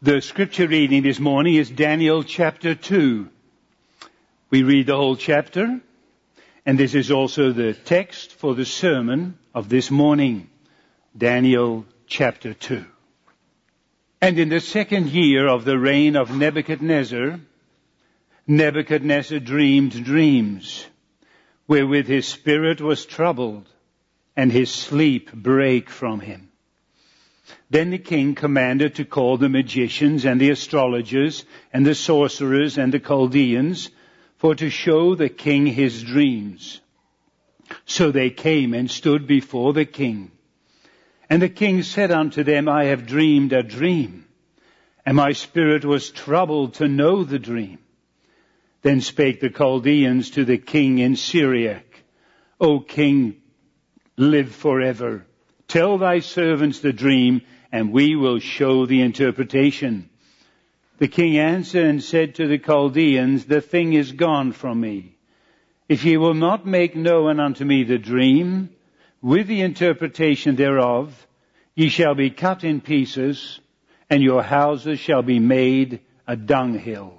The scripture reading this morning is Daniel chapter 2. We read the whole chapter, and this is also the text for the sermon of this morning. Daniel chapter 2. And in the second year of the reign of Nebuchadnezzar, Nebuchadnezzar dreamed dreams, wherewith his spirit was troubled, and his sleep brake from him. Then the king commanded to call the magicians and the astrologers and the sorcerers and the Chaldeans, for to show the king his dreams. So they came and stood before the king. And the king said unto them, I have dreamed a dream, and my spirit was troubled to know the dream. Then spake the Chaldeans to the king in Syriac, O king, live forever. Tell thy servants the dream, and we will show the interpretation. The king answered and said to the Chaldeans, the thing is gone from me. If ye will not make known unto me the dream, with the interpretation thereof, ye shall be cut in pieces, and your houses shall be made a dunghill.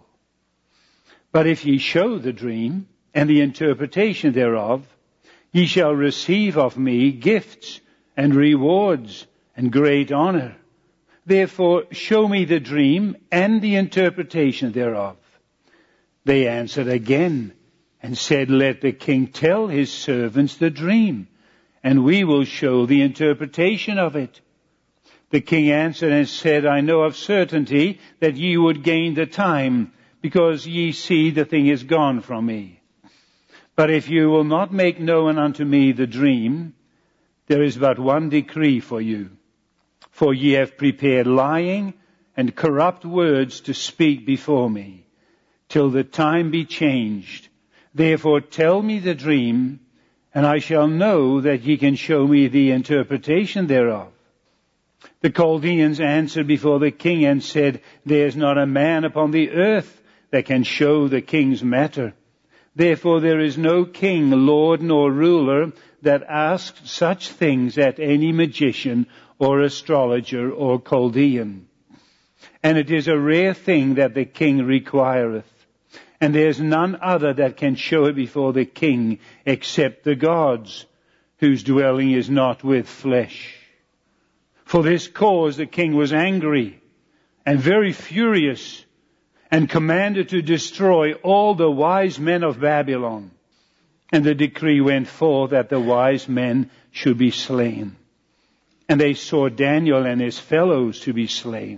But if ye show the dream, and the interpretation thereof, ye shall receive of me gifts, and rewards, and great honor. Therefore show me the dream and the interpretation thereof. They answered again and said, let the king tell his servants the dream, and we will show the interpretation of it. The king answered and said, I know of certainty that ye would gain the time, because ye see the thing is gone from me. But if you will not make known unto me the dream, there is but one decree for you. For ye have prepared lying and corrupt words to speak before me, till the time be changed. Therefore tell me the dream, and I shall know that ye can show me the interpretation thereof. The Chaldeans answered before the king and said, there is not a man upon the earth that can show the king's matter. Therefore there is no king, lord, nor ruler that asks such things at any magician or astrologer or Chaldean. And it is a rare thing that the king requireth. And there is none other that can show it before the king except the gods, whose dwelling is not with flesh. For this cause the king was angry and very furious, and commanded to destroy all the wise men of Babylon. And the decree went forth that the wise men should be slain. And they sought Daniel and his fellows to be slain.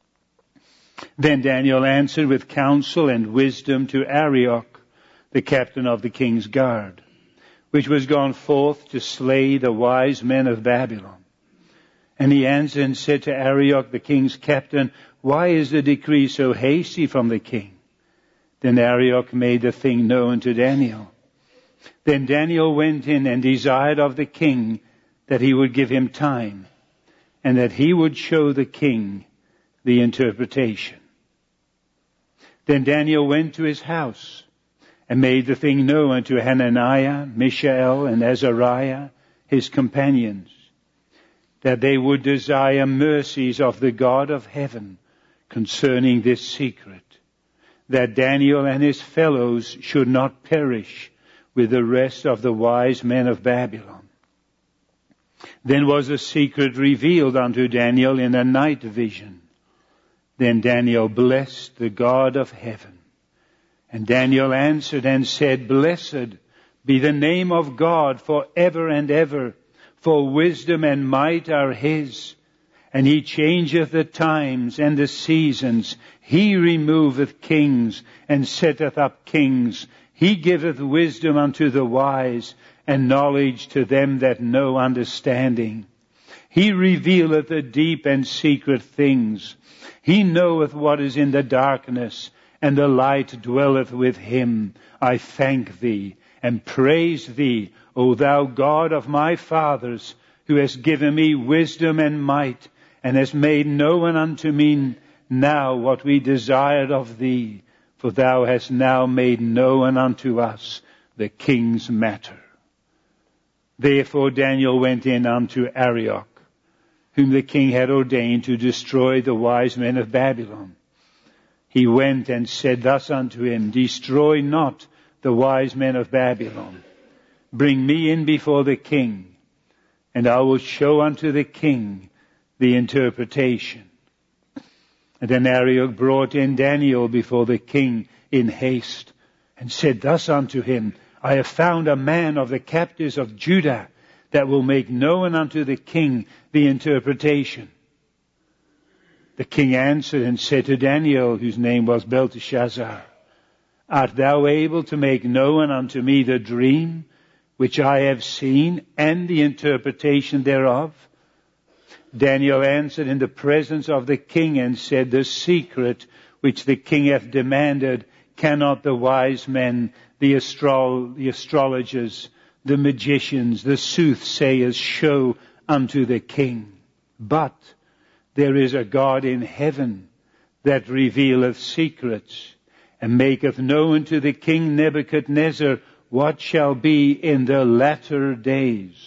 Then Daniel answered with counsel and wisdom to Arioch, the captain of the king's guard, which was gone forth to slay the wise men of Babylon. And he answered and said to Arioch, the king's captain, why is the decree so hasty from the king? Then Arioch made the thing known to Daniel. Then Daniel went in and desired of the king that he would give him time, and that he would show the king the interpretation. Then Daniel went to his house, and made the thing known unto Hananiah, Mishael, and Azariah, his companions, that they would desire mercies of the God of heaven concerning this secret, that Daniel and his fellows should not perish with the rest of the wise men of Babylon. Then was the secret revealed unto Daniel in a night vision. Then Daniel blessed the God of heaven. And Daniel answered and said, blessed be the name of God for ever and ever, for wisdom and might are his. And he changeth the times and the seasons. He removeth kings and setteth up kings. He giveth wisdom unto the wise, and knowledge to them that know understanding. He revealeth the deep and secret things. He knoweth what is in the darkness, and the light dwelleth with him. I thank thee and praise thee, O thou God of my fathers, who hast given me wisdom and might, and hast made known unto me now what we desired of thee. For thou hast now made known unto us the king's matter. Therefore Daniel went in unto Arioch, whom the king had ordained to destroy the wise men of Babylon. He went and said thus unto him, Destroy not the wise men of Babylon. Bring me in before the king, and I will show unto the king the interpretation. And then Arioch brought in Daniel before the king in haste, and said thus unto him, I have found a man of the captives of Judah, that will make known unto the king the interpretation. The king answered and said to Daniel, whose name was Belteshazzar, Art thou able to make known unto me the dream which I have seen, and the interpretation thereof? Daniel answered in the presence of the king and said, The secret which the king hath demanded cannot the wise men, the astrologers, the magicians, the soothsayers show unto the king. But there is a God in heaven that revealeth secrets, and maketh known to the king Nebuchadnezzar what shall be in the latter days.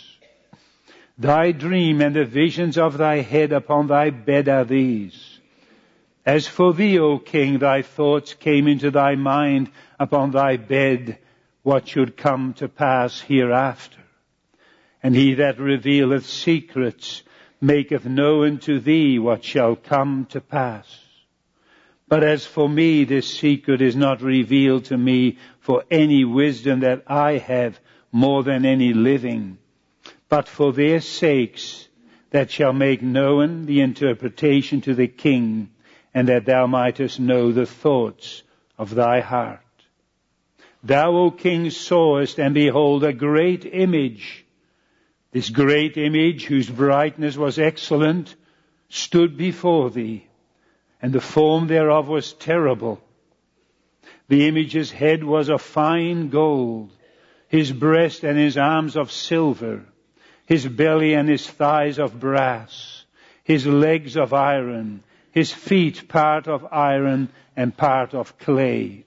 Thy dream and the visions of thy head upon thy bed are these. As for thee, O king, thy thoughts came into thy mind upon thy bed, what should come to pass hereafter. And he that revealeth secrets maketh known to thee what shall come to pass. But as for me, this secret is not revealed to me for any wisdom that I have more than any living, but for their sakes that shall make known the interpretation to the king, and that thou mightest know the thoughts of thy heart. Thou, O king, sawest, and behold, a great image. This great image, whose brightness was excellent, stood before thee, and the form thereof was terrible. The image's head was of fine gold, his breast and his arms of silver, his belly and his thighs of brass, his legs of iron, his feet part of iron and part of clay.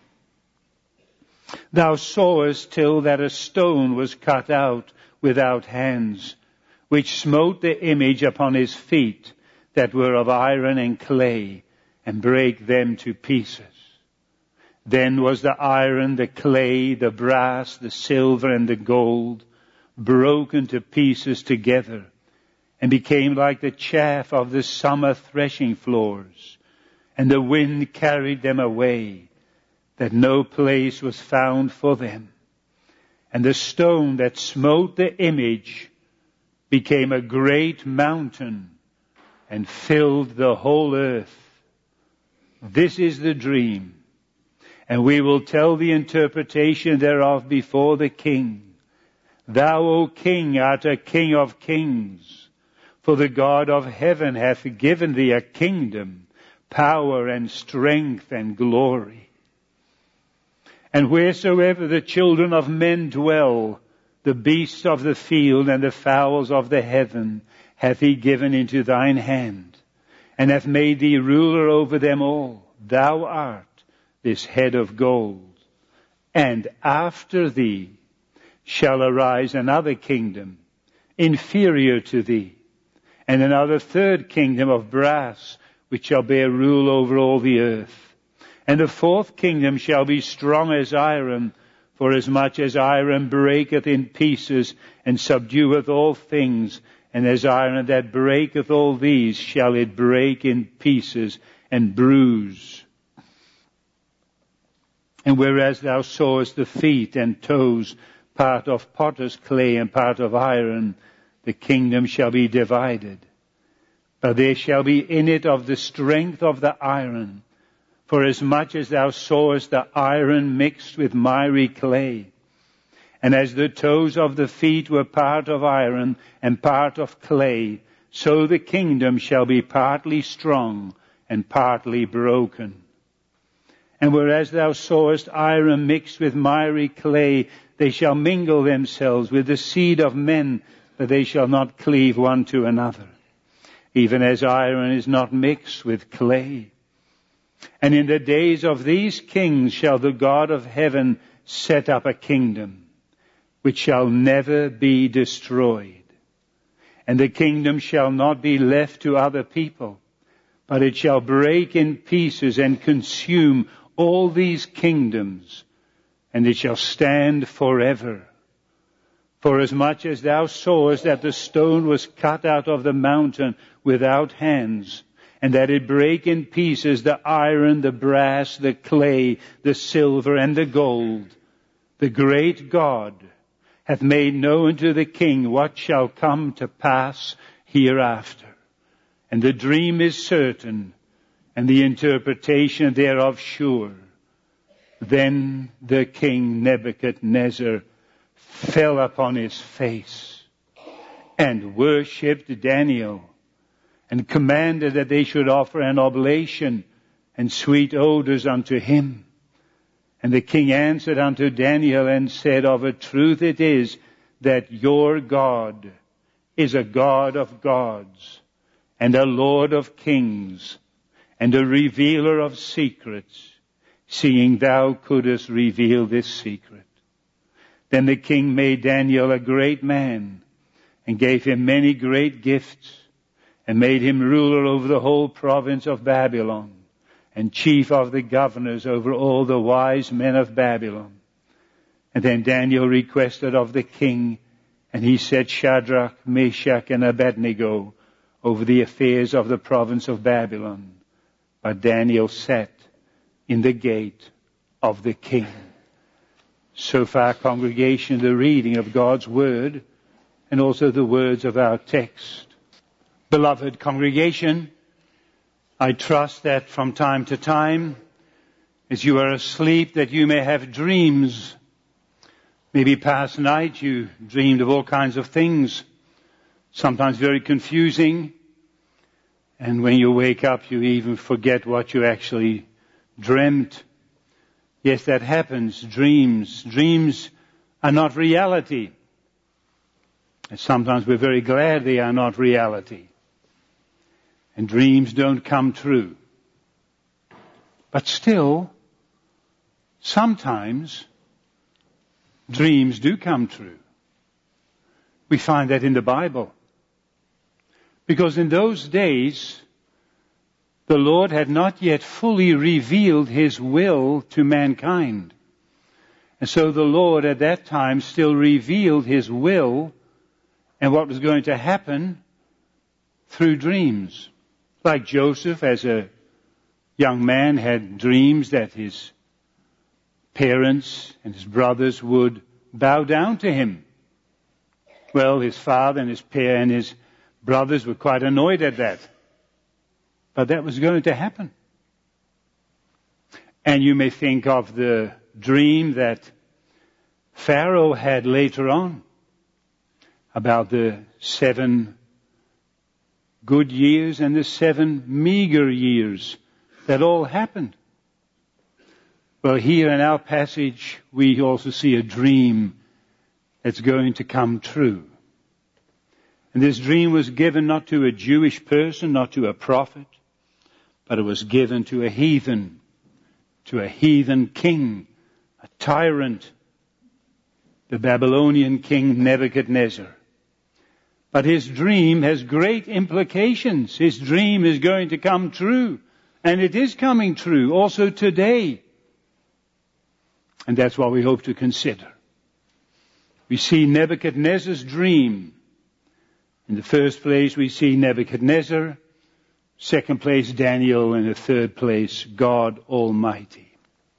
Thou sawest till that a stone was cut out without hands, which smote the image upon his feet that were of iron and clay, and brake them to pieces. Then was the iron, the clay, the brass, the silver, and the gold broken to pieces together, and became like the chaff of the summer threshing floors, and the wind carried them away, that no place was found for them. And the stone that smote the image became a great mountain, and filled the whole earth. This is the dream, and we will tell the interpretation thereof before the king. Thou, O king, art a king of kings, for the God of heaven hath given thee a kingdom, power and strength and glory. And wheresoever the children of men dwell, the beasts of the field and the fowls of the heaven hath he given into thine hand, and hath made thee ruler over them all. Thou art this head of gold. And after thee shall arise another kingdom, inferior to thee, and another third kingdom of brass, which shall bear rule over all the earth. And the fourth kingdom shall be strong as iron, for as much as iron breaketh in pieces, and subdueth all things, and as iron that breaketh all these, shall it break in pieces and bruise. And whereas thou sawest the feet and toes, part of potter's clay and part of iron, the kingdom shall be divided. But there shall be in it of the strength of the iron, for as much as thou sawest the iron mixed with miry clay. And as the toes of the feet were part of iron and part of clay, so the kingdom shall be partly strong and partly broken. And whereas thou sawest iron mixed with miry clay, they shall mingle themselves with the seed of men, that they shall not cleave one to another, even as iron is not mixed with clay. And in the days of these kings shall the God of heaven set up a kingdom, which shall never be destroyed. And the kingdom shall not be left to other people, but it shall break in pieces and consume all these kingdoms, and it shall stand forever. For as much as thou sawest that the stone was cut out of the mountain without hands, and that it brake in pieces the iron, the brass, the clay, the silver, and the gold, the great God hath made known to the king what shall come to pass hereafter. And the dream is certain, and the interpretation thereof sure. Then the king Nebuchadnezzar fell upon his face and worshipped Daniel, and commanded that they should offer an oblation and sweet odors unto him. And the king answered unto Daniel and said, Of a truth it is that your God is a God of gods, and a Lord of kings, and a revealer of secrets, seeing thou couldest reveal this secret. Then the king made Daniel a great man, and gave him many great gifts, and made him ruler over the whole province of Babylon, and chief of the governors over all the wise men of Babylon. And then Daniel requested of the king, and he set Shadrach, Meshach, and Abednego over the affairs of the province of Babylon. But Daniel sat in the gate of the king. So far, congregation, the reading of God's word, and also the words of our text. Beloved congregation, I trust that from time to time, as you are asleep, that you may have dreams. Maybe past night you dreamed of all kinds of things, sometimes very confusing, and when you wake up you even forget what you actually dreamt. Yes, that happens. Dreams are not reality. And sometimes we're very glad they are not reality. And dreams don't come true. But still, sometimes dreams do come true. We find that in the Bible. Because in those days, the Lord had not yet fully revealed His will to mankind. And so the Lord at that time still revealed His will and what was going to happen through dreams. Like Joseph, as a young man, had dreams that his parents and his brothers would bow down to him. Well, his father and his brothers were quite annoyed at that. But that was going to happen. And you may think of the dream that Pharaoh had later on about the 7 good years and the 7 meager years that all happened. Well, here in our passage, we also see a dream that's going to come true. And this dream was given not to a Jewish person, not to a prophet, but it was given to a heathen king, a tyrant, the Babylonian king Nebuchadnezzar. But his dream has great implications. His dream is going to come true. And it is coming true also today. And that's what we hope to consider. We see Nebuchadnezzar's dream. In the first place, we see Nebuchadnezzar. Second place, Daniel. And the third place, God Almighty.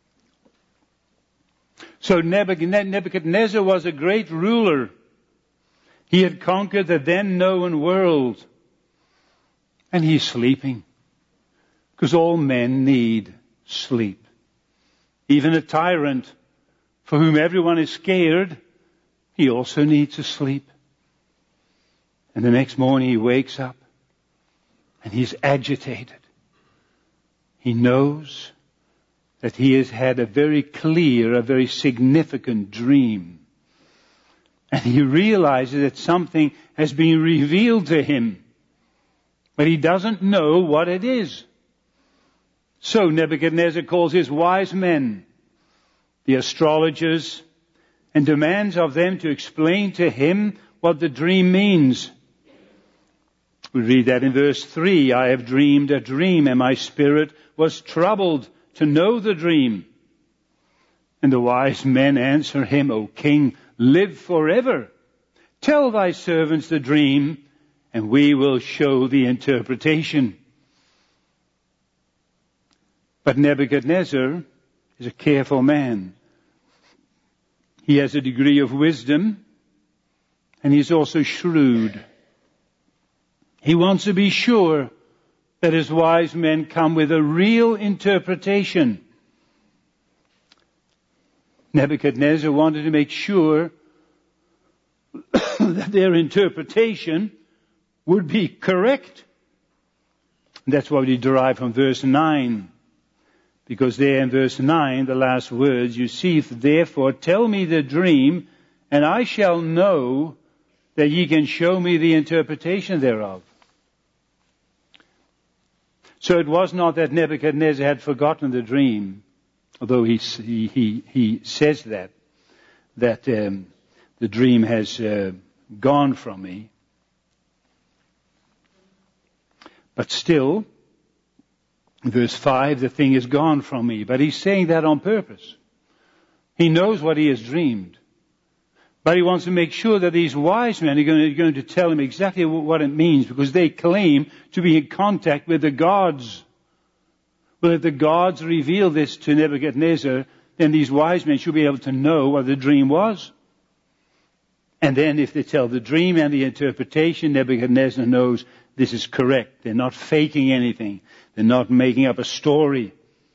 So Nebuchadnezzar was a great ruler. He had conquered the then known world. And he's sleeping. Because all men need sleep. Even a tyrant for whom everyone is scared, he also needs to sleep. And the next morning he wakes up and he's agitated. He knows that he has had a very clear, a very significant dream. And he realizes that something has been revealed to him. But he doesn't know what it is. So Nebuchadnezzar calls his wise men, the astrologers, and demands of them to explain to him what the dream means. We read that in verse 3, I have dreamed a dream, and my spirit was troubled to know the dream. And the wise men answer him, O king, live forever. Tell thy servants the dream, and we will show the interpretation. But Nebuchadnezzar is a careful man. He has a degree of wisdom, and he's also shrewd. He wants to be sure that his wise men come with a real interpretation. Nebuchadnezzar wanted to make sure that their interpretation would be correct. And that's what we derive from verse 9. Because there in verse 9, the last words, you see, therefore tell me the dream, and I shall know that ye can show me the interpretation thereof. So it was not that Nebuchadnezzar had forgotten the dream, although he says that the dream has gone from me. But still, verse 5, the thing is gone from me. But he's saying that on purpose. He knows what he has dreamed. But he wants to make sure that these wise men are going to tell him exactly what it means, because they claim to be in contact with the gods. Well, if the gods reveal this to Nebuchadnezzar, then these wise men should be able to know what the dream was. And then if they tell the dream and the interpretation, Nebuchadnezzar knows this is correct. They're not faking anything. They're not making up a story.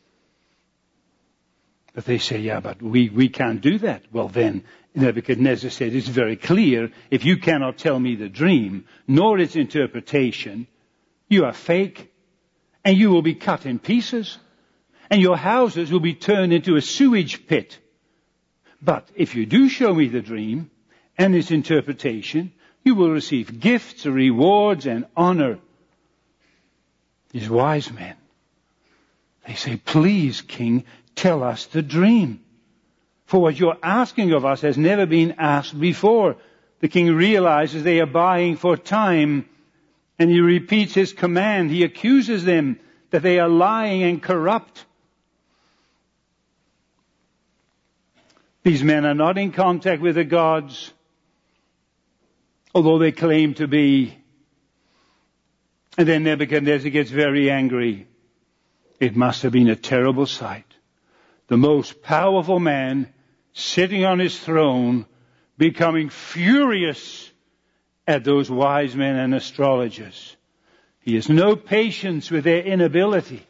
But they say, yeah, but we can't do that. Well, then Nebuchadnezzar said, it's very clear. If you cannot tell me the dream, nor its interpretation, you are fake. And you will be cut in pieces. And your houses will be turned into a sewage pit. But if you do show me the dream and its interpretation, you will receive gifts, rewards, and honor. These wise men, they say, please, king, tell us the dream. For what you're asking of us has never been asked before. The king realizes they are buying for time, and he repeats his command. He accuses them that they are lying and corrupt. These men are not in contact with the gods, although they claim to be. And then Nebuchadnezzar gets very angry. It must have been a terrible sight. The most powerful man sitting on his throne, becoming furious at those wise men and astrologers. He has no patience with their inability.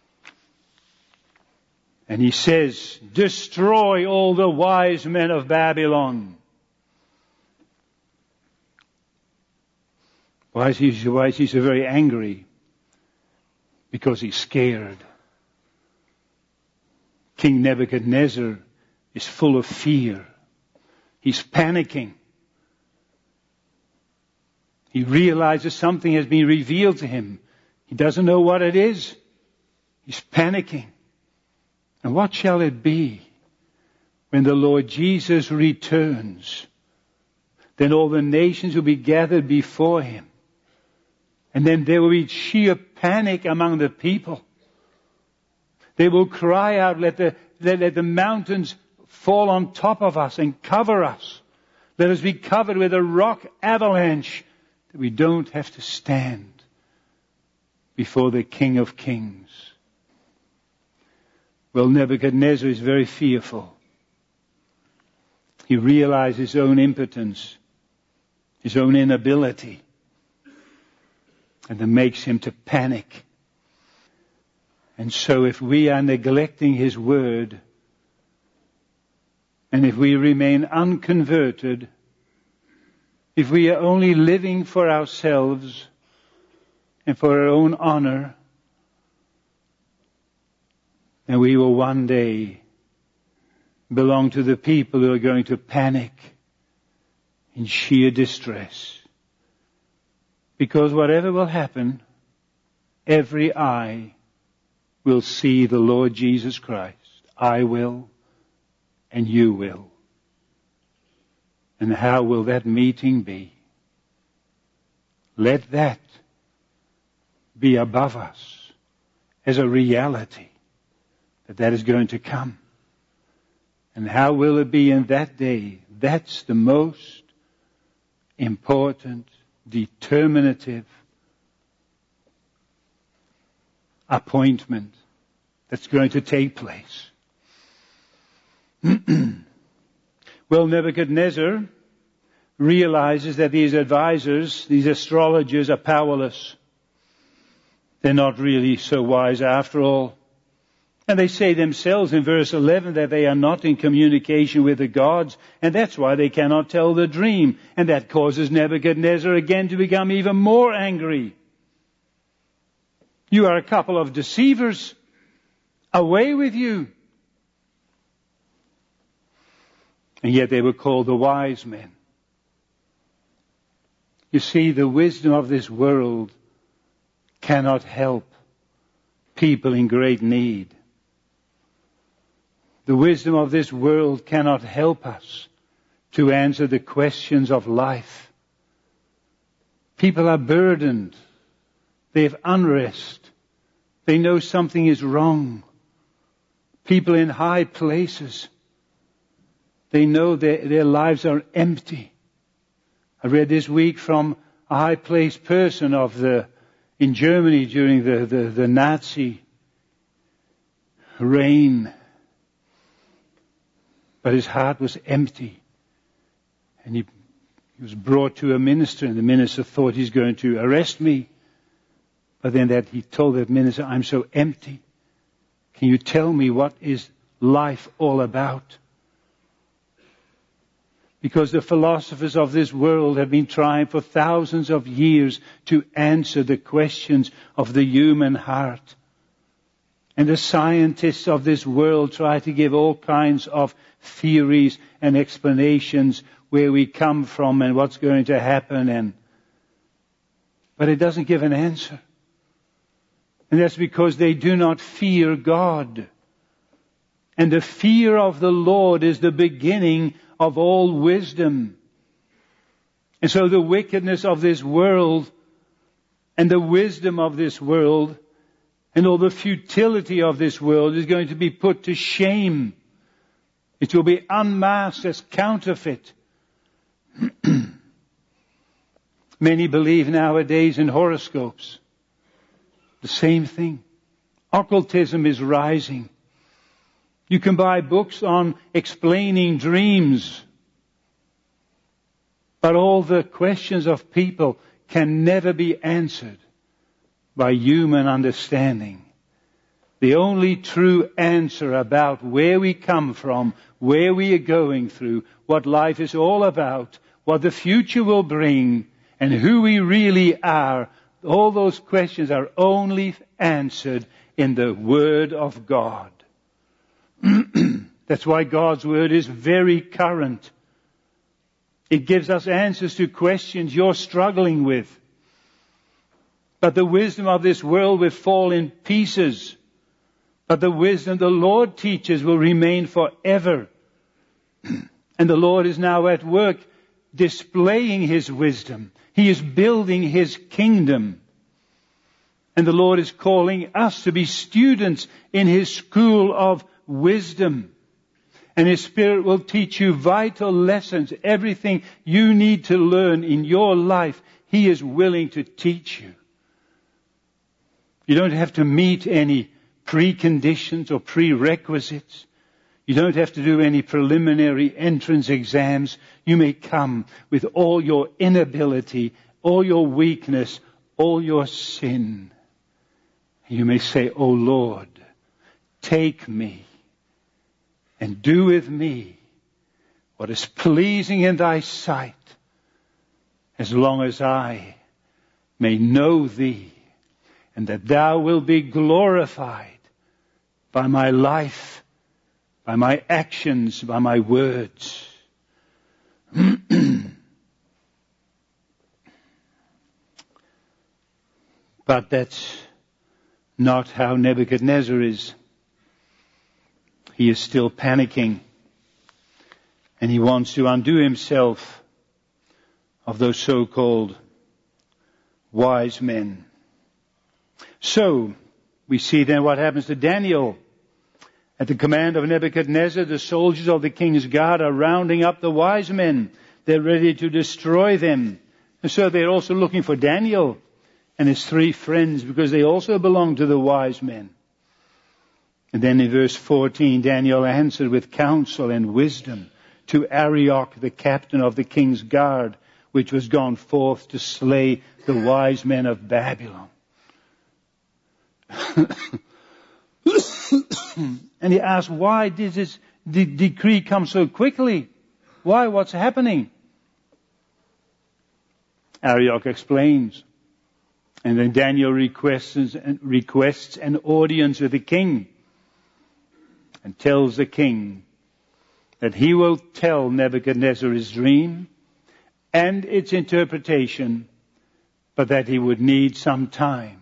And he says, destroy all the wise men of Babylon. Why is he so very angry? Because he's scared. King Nebuchadnezzar is full of fear. He's panicking. He realizes something has been revealed to him. He doesn't know what it is. He's panicking. And what shall it be when the Lord Jesus returns? Then all the nations will be gathered before him. And then there will be sheer panic among the people. They will cry out, let the mountains fall on top of us and cover us. Let us be covered with a rock avalanche, that we don't have to stand before the King of Kings. Well, Nebuchadnezzar is very fearful. He realizes his own impotence, his own inability. And that makes him to panic. And so if we are neglecting his word, and if we remain unconverted, if we are only living for ourselves and for our own honor, then we will one day belong to the people who are going to panic in sheer distress. Because whatever will happen, every eye will see the Lord Jesus Christ. I will, and you will. And how will that meeting be? Let that be above us as a reality that is going to come. And how will it be in that day? That's the most important, determinative appointment that's going to take place. Well, Nebuchadnezzar realizes that these advisors, these astrologers, are powerless. They're not really so wise after all. And they say themselves in verse 11 that they are not in communication with the gods, and that's why they cannot tell the dream. And that causes Nebuchadnezzar again to become even more angry. You are a couple of deceivers. Away with you. And yet they were called the wise men. You see, the wisdom of this world cannot help people in great need. The wisdom of this world cannot help us to answer the questions of life. People are burdened. They have unrest. They know something is wrong. People in high places, they know their lives are empty. I read this week from a high-placed person in Germany during the Nazi reign. But his heart was empty. And he was brought to a minister, and the minister thought he's going to arrest me. But then he told that minister, I'm so empty. Can you tell me what is life all about? Because the philosophers of this world have been trying for thousands of years to answer the questions of the human heart. And the scientists of this world try to give all kinds of theories and explanations where we come from and what's going to happen. But it doesn't give an answer. And that's because they do not fear God. And the fear of the Lord is the beginning of all wisdom. And so the wickedness of this world and the wisdom of this world and all the futility of this world is going to be put to shame. It will be unmasked as counterfeit. Many believe nowadays in horoscopes. The same thing. Occultism is rising. You can buy books on explaining dreams. But all the questions of people can never be answered by human understanding. The only true answer about where we come from, where we are going through, what life is all about, what the future will bring, and who we really are, all those questions are only answered in the Word of God. That's why God's Word is very current. It gives us answers to questions you're struggling with. But the wisdom of this world will fall in pieces. But the wisdom the Lord teaches will remain forever. And the Lord is now at work displaying His wisdom. He is building His kingdom. And the Lord is calling us to be students in His school of wisdom. And His Spirit will teach you vital lessons. Everything you need to learn in your life, He is willing to teach you. You don't have to meet any preconditions or prerequisites. You don't have to do any preliminary entrance exams. You may come with all your inability, all your weakness, all your sin. You may say, "O Lord, take me and do with me what is pleasing in Thy sight, as long as I may know Thee, and that Thou will be glorified by my life, by my actions, by my words." But that's not how Nebuchadnezzar is. He is still panicking. And he wants to undo himself of those so-called wise men. So, we see then what happens to Daniel. At the command of Nebuchadnezzar, the soldiers of the king's guard are rounding up the wise men. They're ready to destroy them. And so they're also looking for Daniel and his 3 friends, because they also belong to the wise men. And then in verse 14, Daniel answered with counsel and wisdom to Arioch, the captain of the king's guard, which was gone forth to slay the wise men of Babylon. And he asked, why did this decree come so quickly? Why? What's happening? Arioch explains. And then Daniel requests an audience with the king, and tells the king that he will tell Nebuchadnezzar his dream and its interpretation, but that he would need some time.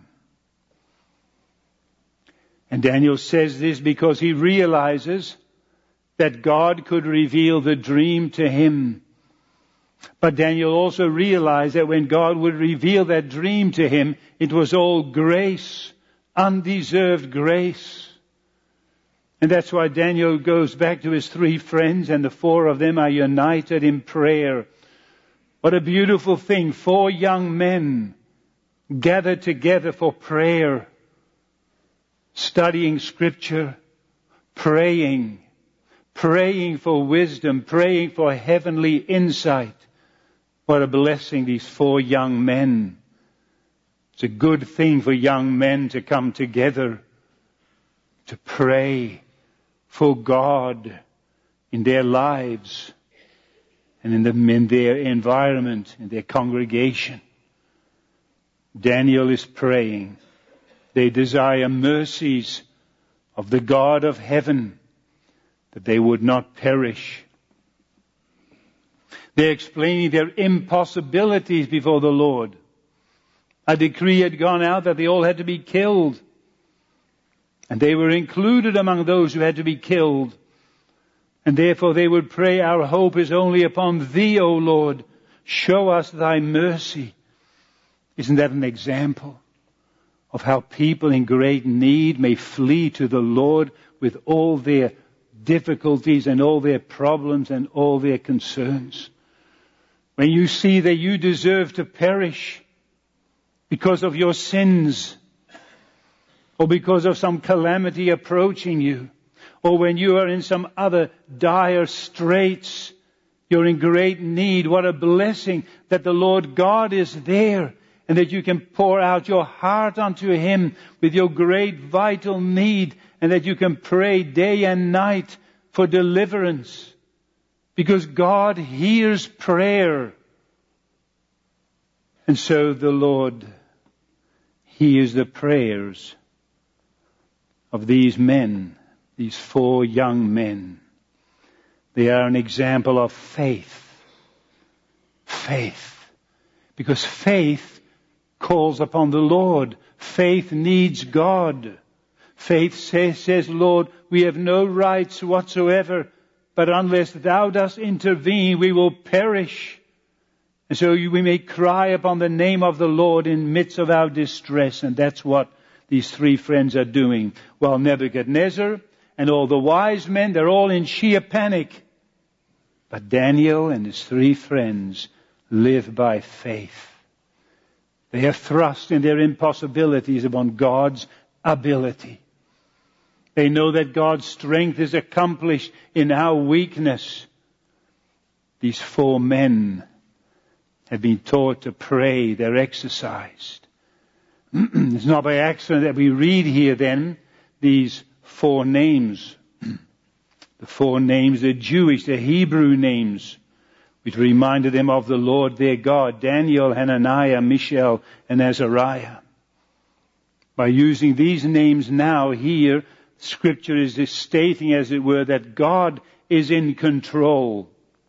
And Daniel says this because he realizes that God could reveal the dream to him. But Daniel also realized that when God would reveal that dream to him, it was all grace, undeserved grace. And that's why Daniel goes back to his 3 friends, and the 4 of them are united in prayer. What a beautiful thing. 4 young men gathered together for prayer, studying Scripture, praying for wisdom, praying for heavenly insight. What a blessing, these 4 young men. It's a good thing for young men to come together to pray for God in their lives and in their environment, in their congregation. Daniel is praying. They desire mercies of the God of heaven, that they would not perish. They're explaining their impossibilities before the Lord. A decree had gone out that they all had to be killed. And they were included among those who had to be killed. And therefore they would pray, our hope is only upon Thee, O Lord. Show us Thy mercy. Isn't that an example of how people in great need may flee to the Lord with all their difficulties and all their problems and all their concerns? When you see that you deserve to perish because of your sins, or because of some calamity approaching you, or when you are in some other dire straits, you're in great need. What a blessing that the Lord God is there, and that you can pour out your heart unto Him with your great vital need, and that you can pray day and night for deliverance, because God hears prayer. And so the Lord hears the prayers of these men, these 4 young men. They are an example of faith. Faith. Because faith calls upon the Lord. Faith needs God. Faith says, Lord, we have no rights whatsoever, but unless Thou dost intervene, we will perish. And so we may cry upon the name of the Lord in midst of our distress. And that's what these 3 friends are doing. While Nebuchadnezzar and all the wise men, they're all in sheer panic. But Daniel and his 3 friends live by faith. They have thrust in their impossibilities upon God's ability. They know that God's strength is accomplished in our weakness. These 4 men have been taught to pray. They're exercised. It's not by accident that we read here then these 4 names. The 4 names, the Jewish, the Hebrew names, which reminded them of the Lord their God, Daniel, Hananiah, Mishael, and Azariah. By using these names now here, Scripture is stating, as it were, that God is in control.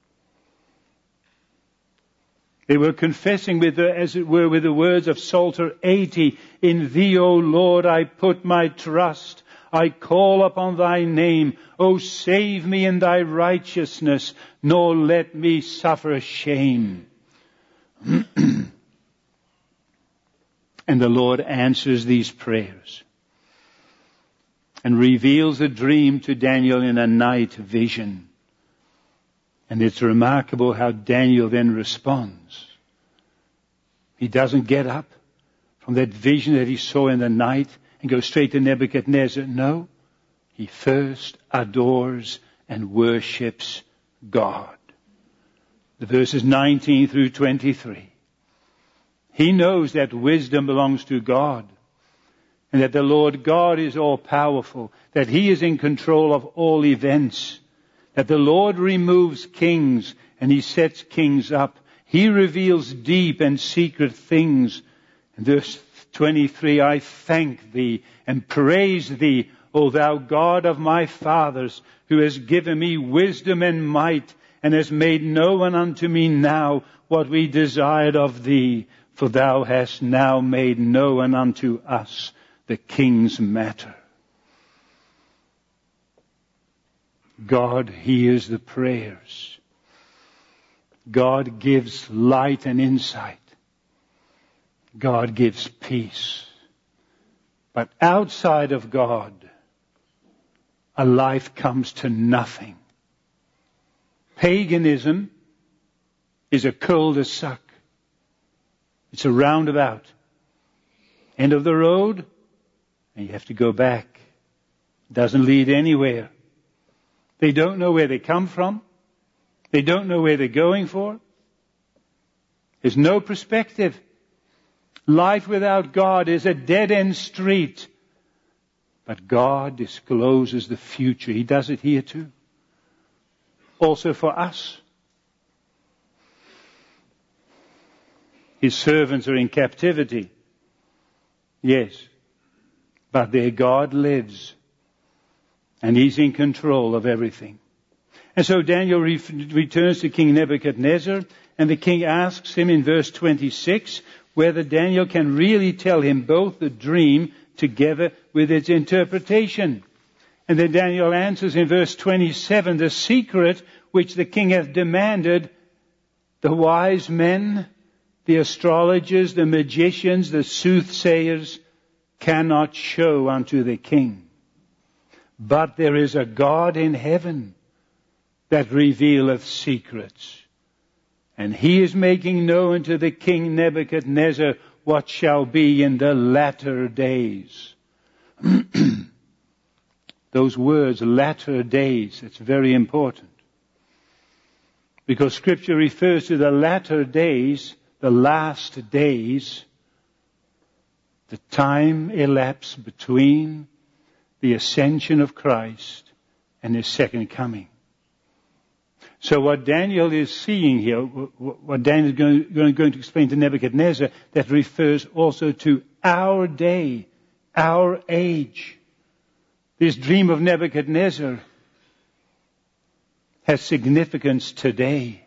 They were confessing as it were, with the words of Psalter 80, in Thee, O Lord, I put my trust. I call upon Thy name. O save me in Thy righteousness, nor let me suffer shame. And the Lord answers these prayers and reveals a dream to Daniel in a night vision. And it's remarkable how Daniel then responds. He doesn't get up from that vision that he saw in the night and go straight to Nebuchadnezzar. No, he first adores and worships God. The verses 19 through 23. He knows that wisdom belongs to God, and that the Lord God is all-powerful, that He is in control of all events, that the Lord removes kings and He sets kings up. He reveals deep and secret things. In verse 23, I thank Thee and praise Thee, O Thou God of my fathers, who has given me wisdom and might, and has made known unto me now what we desired of Thee. For Thou hast now made known unto us the king's matter. God hears the prayers. God gives light and insight. God gives peace. But outside of God, a life comes to nothing. Paganism is a cul-de-sac. It's a roundabout. End of the road, and you have to go back. It doesn't lead anywhere. They don't know where they come from. They don't know where they're going for. There's no perspective. Life without God is a dead-end street. But God discloses the future. He does it here too. Also for us. His servants are in captivity. Yes. But their God lives. And He's in control of everything. And so Daniel returns to King Nebuchadnezzar, and the king asks him in verse 26 whether Daniel can really tell him both the dream together with its interpretation. And then Daniel answers in verse 27, the secret which the king hath demanded, the wise men, the astrologers, the magicians, the soothsayers cannot show unto the king. But there is a God in heaven that revealeth secrets. And He is making known to the king Nebuchadnezzar what shall be in the latter days. Those words, latter days, it's very important. Because Scripture refers to the latter days, the last days, the time elapsed between the ascension of Christ and His second coming. So what Daniel is seeing here, what Daniel is going to explain to Nebuchadnezzar, that refers also to our day, our age. This dream of Nebuchadnezzar has significance today.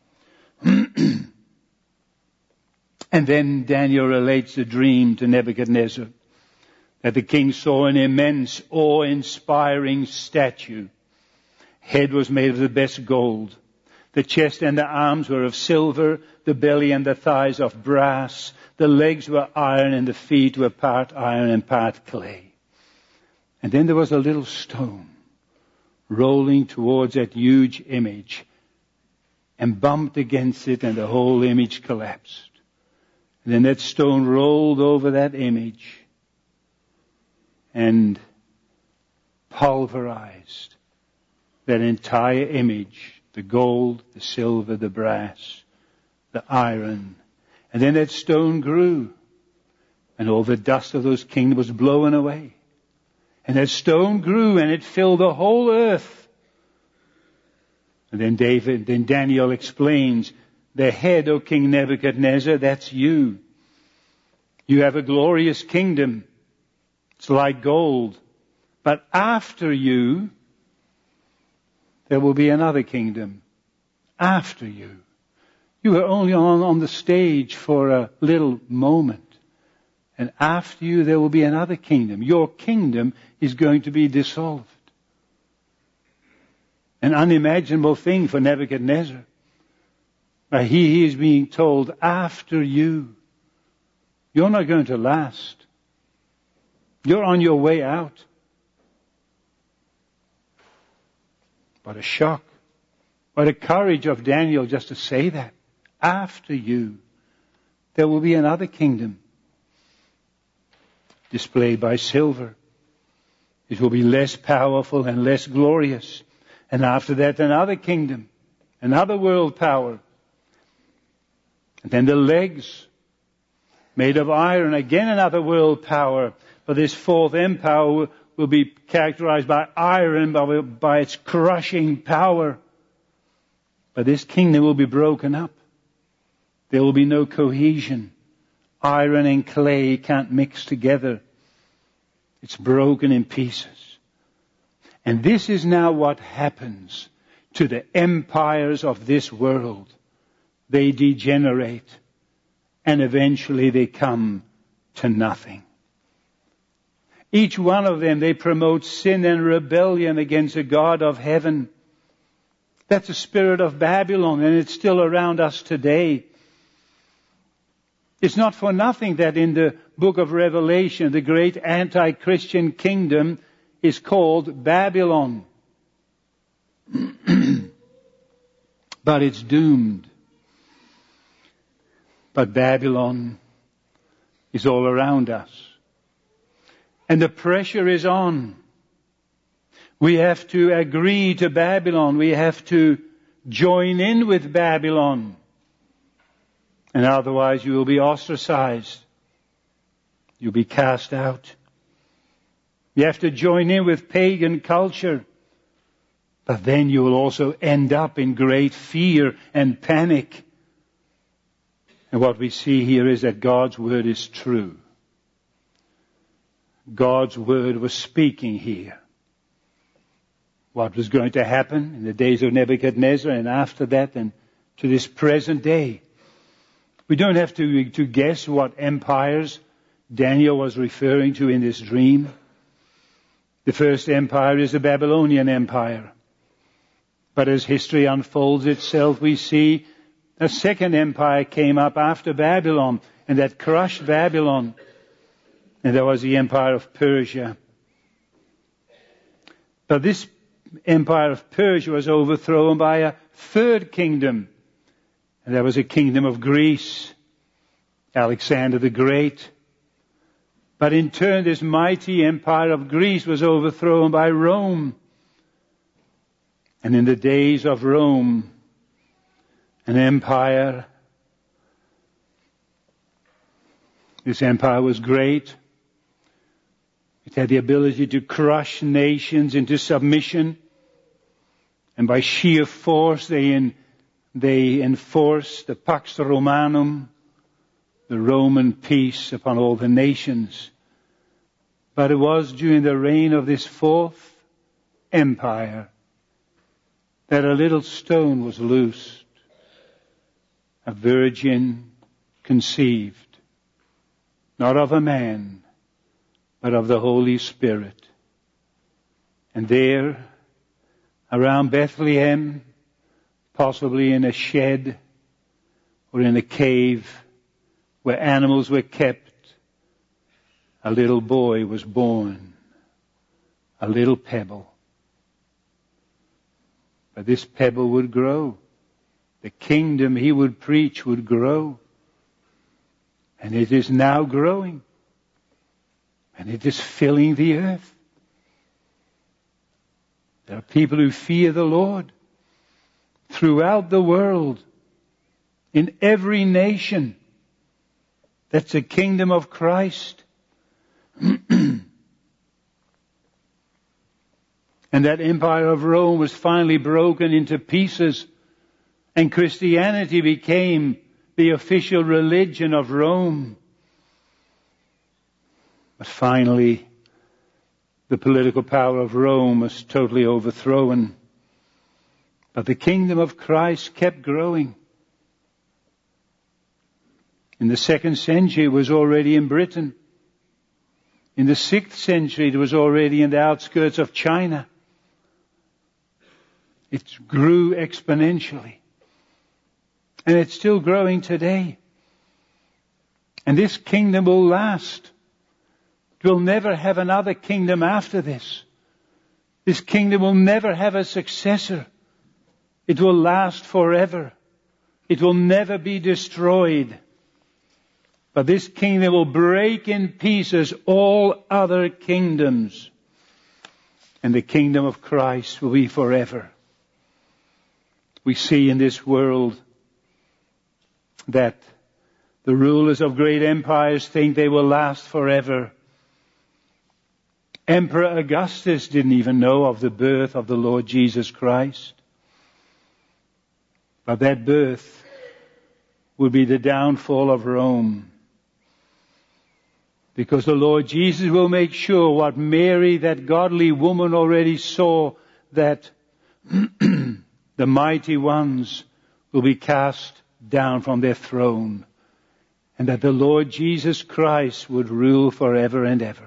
And then Daniel relates the dream to Nebuchadnezzar, that the king saw an immense, awe-inspiring statue. Head was made of the best gold. The chest and the arms were of silver, the belly and the thighs of brass. The legs were iron and the feet were part iron and part clay. And then there was a little stone rolling towards that huge image and bumped against it, and the whole image collapsed. And then that stone rolled over that image and pulverized that entire image, the gold, the silver, the brass, the iron. And then that stone grew, and all the dust of those kingdoms was blown away. And that stone grew, and it filled the whole earth. And then Daniel explains, the head, O King Nebuchadnezzar, that's you. You have a glorious kingdom. It's like gold. But after you, there will be another kingdom. After you. You were only on the stage for a little moment. And after you, there will be another kingdom. Your kingdom is going to be dissolved. An unimaginable thing for Nebuchadnezzar. But he is being told, after you, You're not going to last. You're on your way out. What a shock. What a courage of Daniel just to say that. After you, there will be another kingdom displayed by silver. It will be less powerful and less glorious. And after that, another kingdom, another world power. And then the legs made of iron, again another world power. But this fourth empire will be characterized by iron, by its crushing power. But this kingdom will be broken up. There will be no cohesion. Iron and clay can't mix together. It's broken in pieces. And this is now what happens to the empires of this world. They degenerate, and eventually they come to nothing. Each one of them, they promote sin and rebellion against the God of heaven. That's the spirit of Babylon, and it's still around us today. It's not for nothing that in the book of Revelation, the great anti-Christian kingdom is called Babylon. But it's doomed. But Babylon is all around us. And the pressure is on. We have to agree to Babylon. We have to join in with Babylon. And otherwise you will be ostracized. You'll be cast out. You have to join in with pagan culture. But then you will also end up in great fear and panic. And what we see here is that God's word is true. God's word was speaking here. What was going to happen in the days of Nebuchadnezzar and after that and to this present day. We don't have to guess what empires Daniel was referring to in this dream. The first empire is the Babylonian Empire. But as history unfolds itself, we see a second empire came up after Babylon, and that crushed Babylon. And that was the empire of Persia. But this empire of Persia was overthrown by a third kingdom. And that was a kingdom of Greece, Alexander the Great. But in turn, this mighty empire of Greece was overthrown by Rome. And in the days of Rome, an empire, this empire was great. It had the ability to crush nations into submission. And by sheer force, they enforced the Pax Romanum, the Roman peace upon all the nations. But it was during the reign of this fourth empire that a little stone was loosed, a virgin conceived, not of a man, but of the Holy Spirit. And there, around Bethlehem, possibly in a shed or in a cave where animals were kept, a little boy was born, a little pebble. But this pebble would grow. The kingdom he would preach would grow. And it is now growing. And it is filling the earth. There are people who fear the Lord throughout the world, in every nation. That's the kingdom of Christ. And that empire of Rome was finally broken into pieces, and Christianity became the official religion of Rome. But finally, the political power of Rome was totally overthrown. But the kingdom of Christ kept growing. In the 2nd century, it was already in Britain. In the 6th century, it was already in the outskirts of China. It grew exponentially. And it's still growing today. And this kingdom will last. It will never have another kingdom after this. This kingdom will never have a successor. It will last forever. It will never be destroyed. But this kingdom will break in pieces all other kingdoms. And the kingdom of Christ will be forever. We see in this world that the rulers of great empires think they will last forever. Emperor Augustus didn't even know of the birth of the Lord Jesus Christ. But that birth would be the downfall of Rome. Because the Lord Jesus will make sure what Mary, that godly woman, already saw, that the mighty ones will be cast down from their throne, and that the Lord Jesus Christ would rule forever and ever.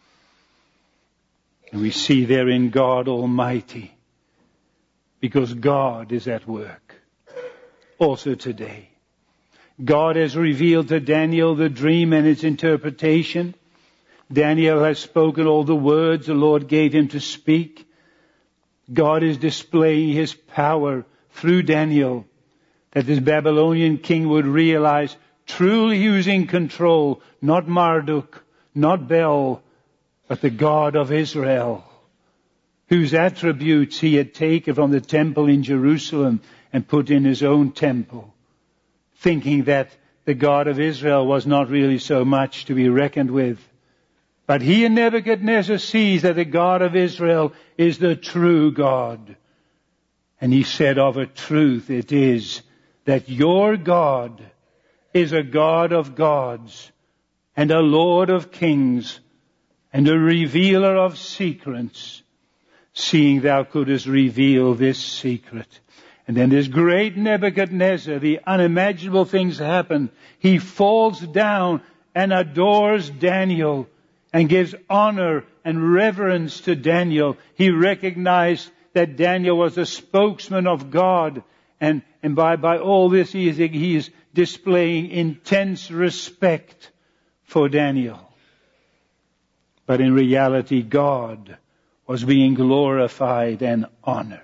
And we see therein God Almighty, because God is at work. Also today, God has revealed to Daniel the dream and its interpretation. Daniel has spoken all the words the Lord gave him to speak. God is displaying His power through Daniel, that this Babylonian king would realize truly He was in control, not Marduk, not Bel, but the God of Israel, whose attributes He had taken from the temple in Jerusalem and put in His own temple, thinking that the God of Israel was not really so much to be reckoned with. But he in Nebuchadnezzar sees that the God of Israel is the true God. And he said, of a truth it is that your God is a God of gods and a Lord of kings and a revealer of secrets, seeing thou couldst reveal this secret. And then this great Nebuchadnezzar, the unimaginable things happen. He falls down and adores Daniel and gives honor and reverence to Daniel. He recognized that Daniel was a spokesman of God. And by all this he is displaying intense respect for Daniel. But in reality, God was being glorified and honored.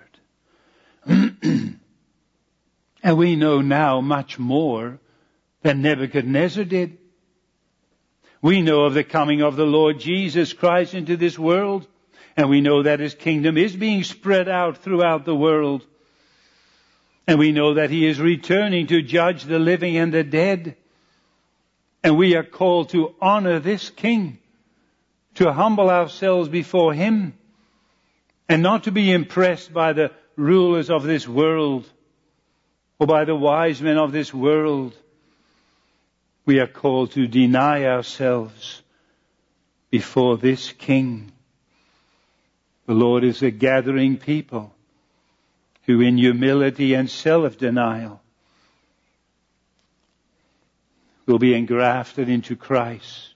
And we know now much more than Nebuchadnezzar did. We know of the coming of the Lord Jesus Christ into this world, and we know that His kingdom is being spread out throughout the world. And we know that He is returning to judge the living and the dead. And we are called to honor this King, to humble ourselves before Him, and not to be impressed by the rulers of this world or by the wise men of this world. We are called to deny ourselves before this King. The Lord is a gathering people who in humility and self-denial will be engrafted into Christ.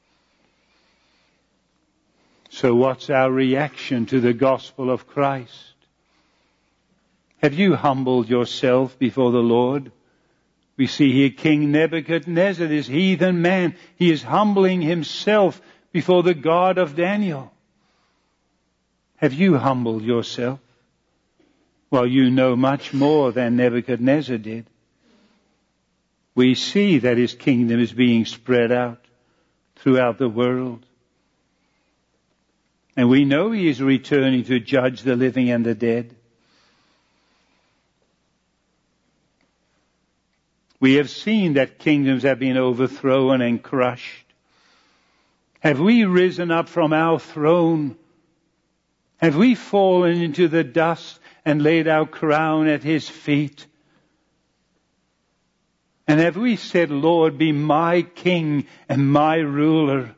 So what's our reaction to the gospel of Christ? Have you humbled yourself before the Lord? We see here King Nebuchadnezzar, this heathen man, he is humbling himself before the God of Daniel. Have you humbled yourself? Well, you know much more than Nebuchadnezzar did. We see that his kingdom is being spread out throughout the world. And we know he is returning to judge the living and the dead. We have seen that kingdoms have been overthrown and crushed. Have we risen up from our throne? Have we fallen into the dust and laid our crown at His feet? And have we said, Lord, be my king and my ruler?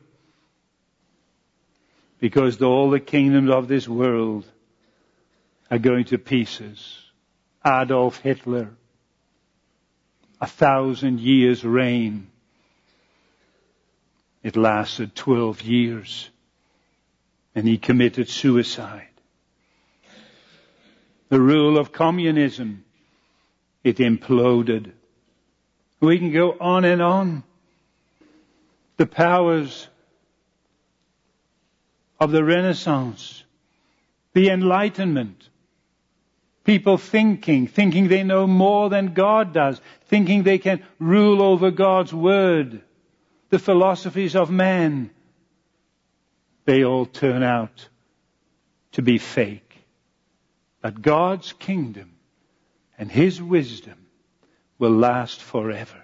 Because all the kingdoms of this world are going to pieces. Adolf Hitler, 1,000 years reign. It lasted 12 years. And he committed suicide. The rule of communism, it imploded. We can go on and on. the powers of the Renaissance, the Enlightenment. People thinking they know more than God does, thinking they can rule over God's Word, the philosophies of man. They all turn out to be fake. But God's kingdom and His wisdom will last forever.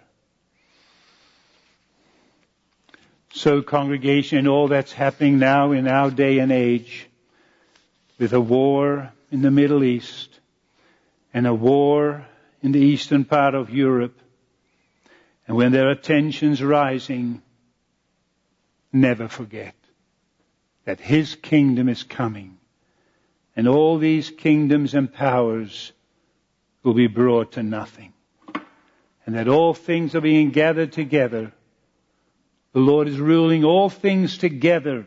So, congregation, all that's happening now in our day and age, with a war in the Middle East and a war in the eastern part of Europe, and when there are tensions rising, never forget that His kingdom is coming, and all these kingdoms and powers will be brought to nothing, and that all things are being gathered together. The Lord is ruling all things together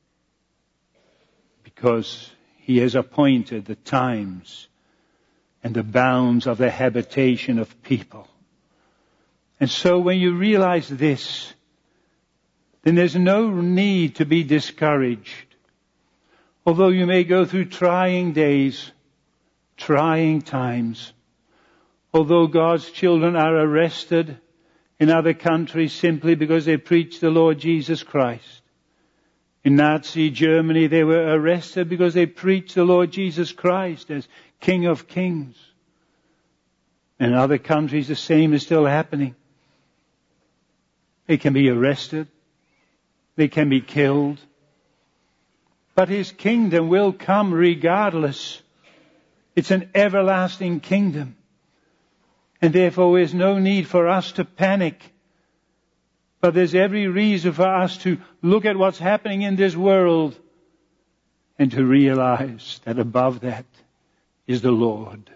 because He has appointed the times and the bounds of the habitation of people. And so when you realize this, then there's no need to be discouraged. Although you may go through trying days, trying times, although God's children are arrested in other countries simply because they preach the Lord Jesus Christ. In Nazi Germany, they were arrested because they preached the Lord Jesus Christ as King of Kings. In other countries, the same is still happening. They can be arrested. They can be killed. But His kingdom will come regardless. It's an everlasting kingdom. And therefore there's no need for us to panic. But there's every reason for us to look at what's happening in this world and to realize that above that is the Lord.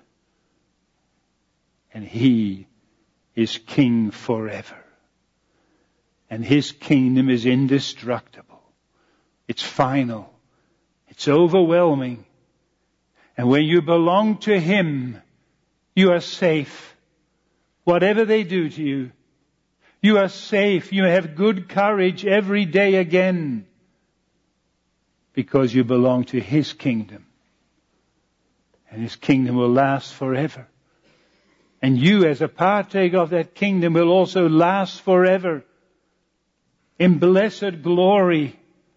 And He is King forever. And His kingdom is indestructible. It's final. It's overwhelming. And when you belong to Him, you are safe. Whatever they do to you, you are safe. You have good courage every day again because you belong to His kingdom. And His kingdom will last forever. And you as a partaker of that kingdom will also last forever in blessed glory.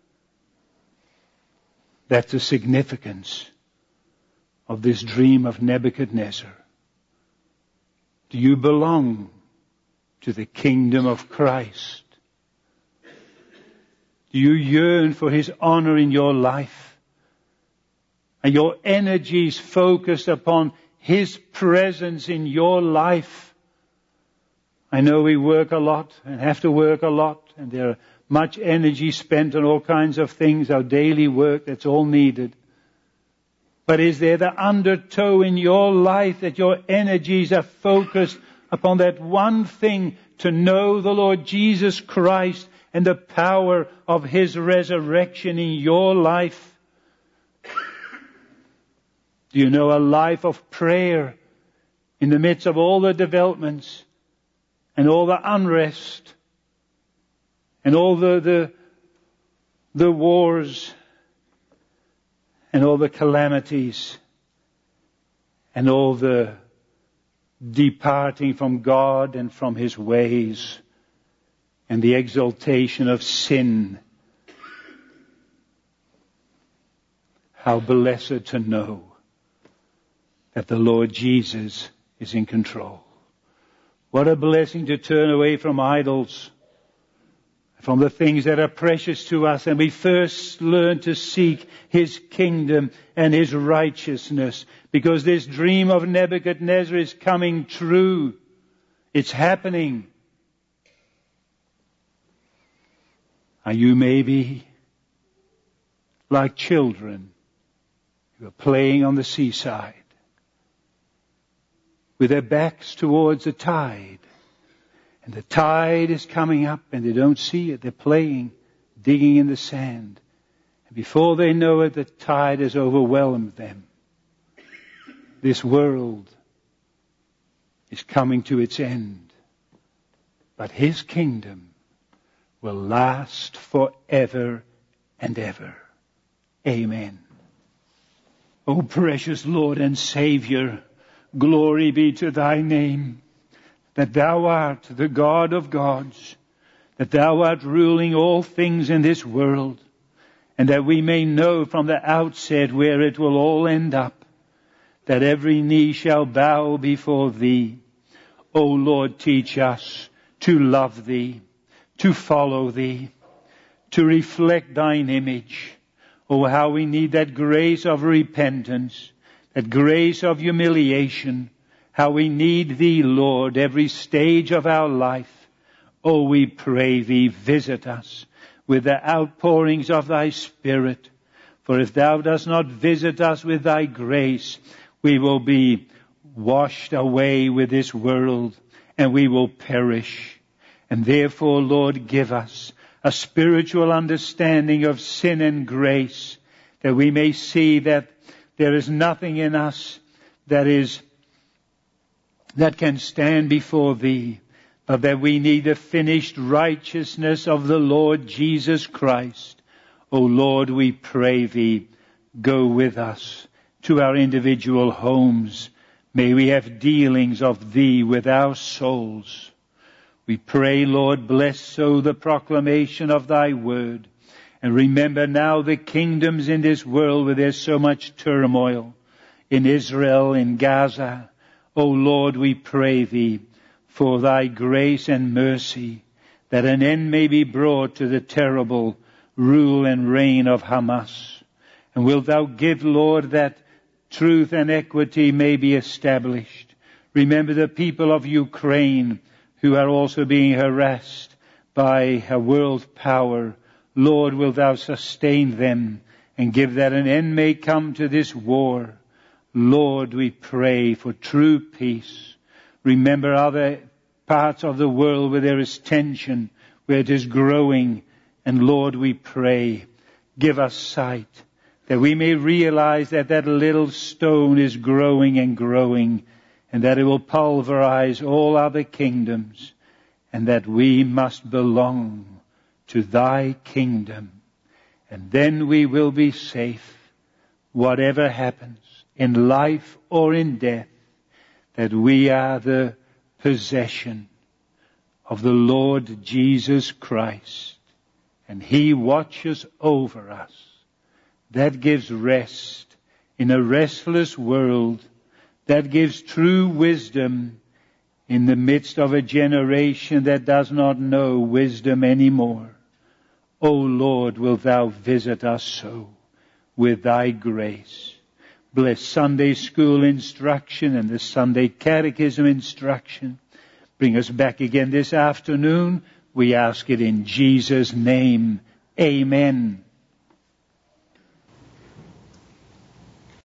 That's the significance of this dream of Nebuchadnezzar. Do you belong to the kingdom of Christ? Do you yearn for His honor in your life? Are your energies focused upon His presence in your life? I know we work a lot and have to work a lot, and there are much energy spent on all kinds of things, our daily work, that's all needed. But is there the undertow in your life that your energies are focused upon that one thing, to know the Lord Jesus Christ and the power of His resurrection in your life? Do you know a life of prayer in the midst of all the developments and all the unrest and all the wars and all the calamities and all the departing from God and from His ways and the exaltation of sin? How blessed to know that the Lord Jesus is in control. What a blessing to turn away from idols, from the things that are precious to us, and we first learn to seek His kingdom and His righteousness, because this dream of Nebuchadnezzar is coming true. It's happening. Are you maybe like children who are playing on the seaside with their backs towards the tide? And the tide is coming up and they don't see it. They're playing, digging in the sand. And before they know it, the tide has overwhelmed them. This world is coming to its end. But His kingdom will last forever and ever. Amen. O precious Lord and Savior, glory be to thy name, that thou art the God of gods, that thou art ruling all things in this world, and that we may know from the outset where it will all end up, that every knee shall bow before thee. O Lord, teach us to love thee, to follow thee, to reflect thine image. Oh, how we need that grace of repentance, that grace of humiliation. How we need thee, Lord, every stage of our life. Oh, we pray thee, visit us with the outpourings of thy Spirit. For if thou dost not visit us with thy grace, we will be washed away with this world, and we will perish. And therefore, Lord, give us a spiritual understanding of sin and grace, that we may see that there is nothing in us that can stand before thee, but that we need the finished righteousness of the Lord Jesus Christ. O Lord, we pray thee, go with us to our individual homes. May we have dealings of thee with our souls. We pray, Lord, bless so the proclamation of thy word. And remember now the kingdoms in this world where there's so much turmoil. In Israel, in Gaza. O Lord, we pray thee for thy grace and mercy, that an end may be brought to the terrible rule and reign of Hamas. And wilt thou give, Lord, that truth and equity may be established. Remember the people of Ukraine, who are also being harassed by a world power. Lord, wilt thou sustain them and give that an end may come to this war. Lord, we pray for true peace. Remember other parts of the world where there is tension, where it is growing. And Lord, we pray, give us sight, that we may realize that that little stone is growing and growing, and that it will pulverize all other kingdoms, and that we must belong to thy kingdom. And then we will be safe, whatever happens, in life or in death, that we are the possession of the Lord Jesus Christ, and he watches over us. That gives rest in a restless world. That gives true wisdom in the midst of a generation that does not know wisdom anymore. O Lord, wilt thou visit us so with thy grace. Bless Sunday school instruction and the Sunday catechism instruction. Bring us back again this afternoon. We ask it in Jesus' name. Amen.